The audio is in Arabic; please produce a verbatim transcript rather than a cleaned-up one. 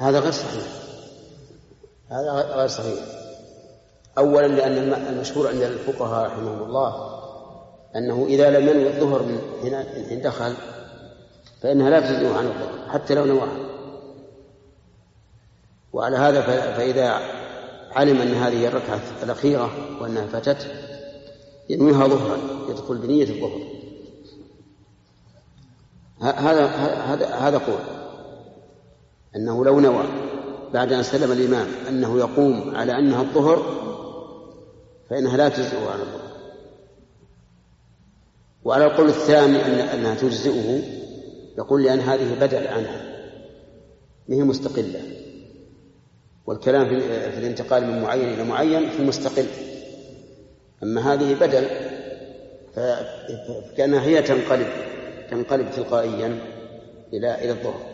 هذا غير صحيح، هذا غير صحيح. أولا لأن المشهور عند الفقهاء رحمهم الله أنه إذا لم ينوي الظهر من هنا إن دخل فإنها لا تجزئه عن الظهر حتى لو نواها. وعلى هذا فإذا علم أن هذه الركعة الأخيرة وأنها فاتته ينويها ظهرا يدخل بنية الظهر. هذا هذا هذا قول أنه لو نوى بعد أن سلم الإمام أنه يقوم على أنها الظهر فإنها لا تجزئه عن الظهر. وعلى القول الثاني أن أنها تجزئه يقول لأن هذه بدل عنها هي مستقلة، والكلام في الانتقال من معين إلى معين في المستقل، أما هذه بدل فكأنها هي تنقلب تنقلب تلقائيا إلى إلى الظهر.